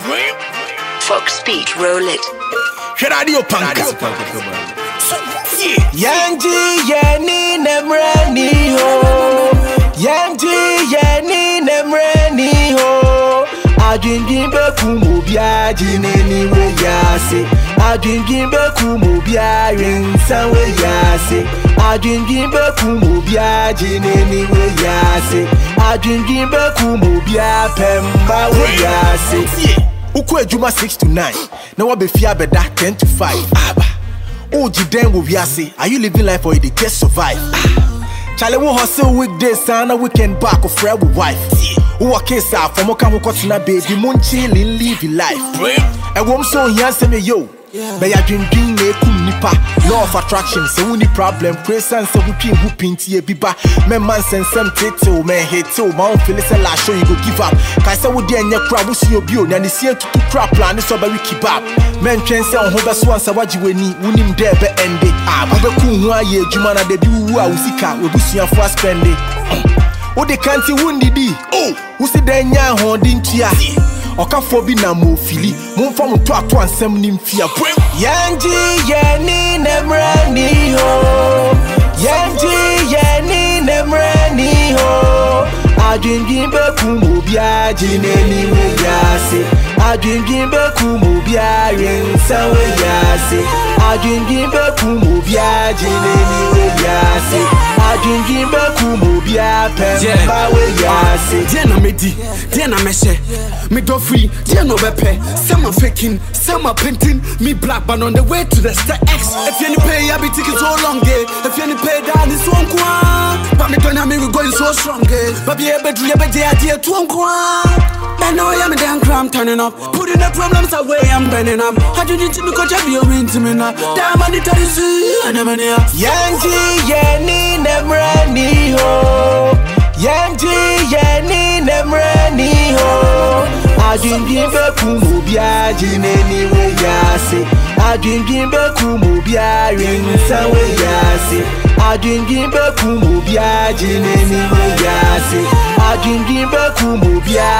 Fox Beat, roll it. Radio Panka. Yanji yani nemreni ho. Yanji yani nemreni ho. Adwindwimbe kumu bia jineni we yase. Adwindwimbe kumu bia rensan we yase. Adwindwimbe kumu bia jineni we yase. Adwindwimbe kumu bia pemba we yase. Uko ejuma 6 to 9. Na wa be fia beda 10 to 5. Aba. Oji den wo wiase. Are you living life or you dey just survive? Chale wo hustle weekdays sana weekend back of friend with wife. Who a case out from oka wo kotina baby mun chillin live your life. E wo so here say me yo. Be ya dream na ekum nipa. Law of attraction say we need problem. Praise and say we twin who pinti e biba. Me man sensem tete me hate o ma on feel say la show you go give up. Kai say we dey anya kra wo si obi o na ne sie tutu kra plan so ba we keep up. Men twen say on ho be so ansa waji weni wunim there be ende. Abe ku hu aye adwuma na de bi wu a usika obusuafo spend it. O de kanti wundidi. Wo si den nya ho din tua. Okafo bi na mo fili momfa mo to ato ansem ni mfia yanji yani nemrani ho yanji yani nemrani ho adwindwimbe kumu bia jineni we yase adwindwimbe kumu bia rensan we yase adwindwimbe kumu bia jineni we yase adwindwimbe kumu bia pemba we yase Dia na medi, dia na meshe. Me do free, dia no bepe. Some are faking, some are painting. Me black but on the way to the Star X. If you any pay, I be taking so long, eh. If you any pay, down is one kwa. But me don't have me, we going so strong, eh. But be able to live a day, idea to one kwa. I know I am a damn cram turning up. Putting the problems away, I'm burning up. How do you think me coach be a win to me now? Damn, I need to see, and I'm in here. Yanji, yani, nemrani ho. Yanji, yani, nemrani ho. Adwindwimbe kumu bia jineni we yase. Adwindwimbe kumu bia rensan we yase. Adwindwimbe kumu bia jineni we yase. Adwindwimbe kumu bia